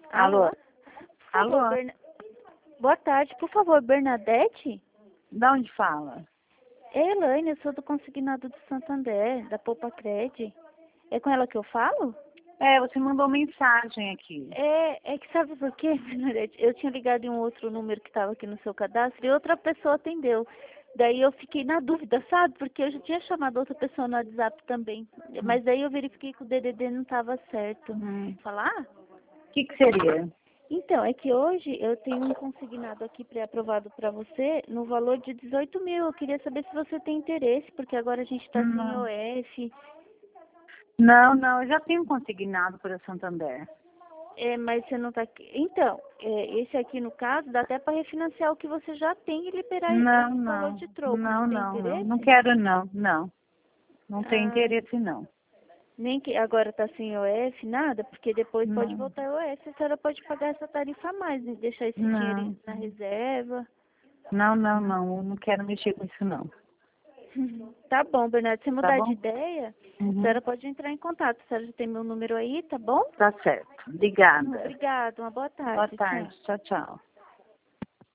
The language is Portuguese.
Alô? Alô? Por favor, Alô? Boa tarde, por favor, Bernadette? De onde fala? É Elaine, eu sou do Consignado do Santander, da Poupa Cred. É com ela que eu falo? Você mandou mensagem aqui. É que sabe por quê, Bernadette? Eu tinha ligado em um outro número que estava aqui no seu cadastro e outra pessoa atendeu. Daí eu fiquei na dúvida, sabe? Porque eu já tinha chamado outra pessoa no WhatsApp também. Mas daí eu verifiquei que o DDD não estava certo. Falar? O que seria? Então, é que hoje eu tenho um consignado aqui pré-aprovado para você no valor de 18 mil. Eu queria saber se você tem interesse, porque agora a gente está sem Não. OF. Não, eu já tenho consignado para Santander. Mas você não está aqui. Então, esse aqui no caso, dá até para refinanciar o que você já tem e liberar esse valor de troco. Não tem interesse? Não quero não. Não tenho Ah, interesse não. nem que agora está sem OF, nada, porque depois pode Não, voltar OF. A senhora pode pagar essa tarifa a mais e deixar esse dinheiro não, na reserva. não quero mexer com isso não. Tá bom, Bernardo. Se Tá mudar de bom? ideia, a Uhum. senhora pode entrar em contato. A senhora já tem meu número aí, tá bom? Tá certo. Obrigada. Obrigada. Uma boa Boa tarde. Tchau. tarde. Tchau.